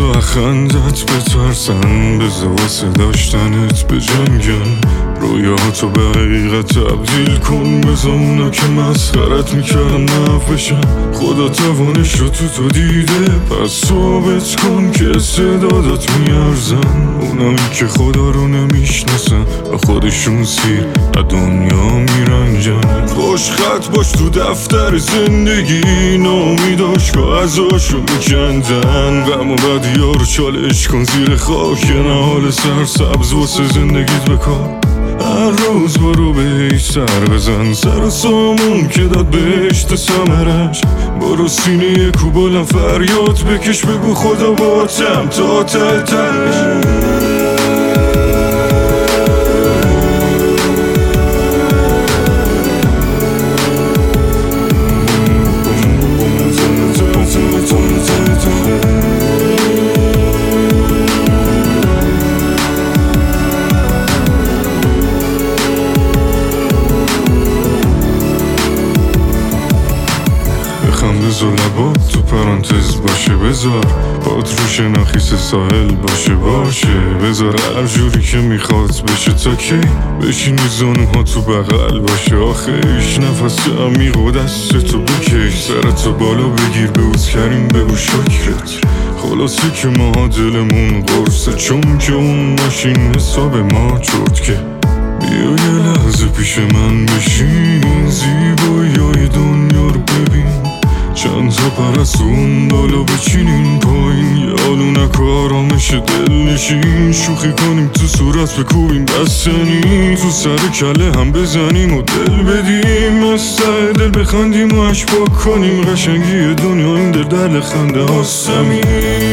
بزا خندت بترسن، بزا واسه داشتنت بجنگن، رویاتو به حقیقت تبدیل کن، بزا اونا که مسخرت میکردن نفشن. خدا توانش رو تو دیده، پس ثابت کن که استعدادات میارزن. اونایی که خدا رو نمیشناسن و خودشون سیر از دنیا میرنجن. خوش خط باش تو دفتر زندگی، نامیداش که ازاشو میکندن. غم و بدیا رو چالش کن زیر خاک، نهال سرسبز واسه زندگیت بکن. هر روز برو بهش سر بزن، سر و سامون که داد بهشت سمرش. برو سینه کوبالم فریاد بکش، بگو خدا باتم تا تلتش. بزا لبات تو پرانتز باشه، بذار پات رو شناخیس ساحل باشه. بذار هر جوری که میخواد بشه تا کی بشینی زانوها تو بغل باشه. آخیش نفس عمیق و دستتو بکش، سرتو بالا بگیر به اوز کریم بگو شکرت. خلاصه که ما دلمون قرصه، چون که اون ماشین حساب ما چرت که. بیا یه لحظه پیش من بشین، زیبایی دنیا رو ببین. چند تا پرستون بالا بچینین پایین، یه آلونک و آرامش دل نشین. شوخی کنیم تو صورت بکوبیم بستنی، تو سر کله هم بزنیم و دل بدیم. از ته دل بخندیم و اشباک کنیم، قشنگی دنیا این در خنده هاست.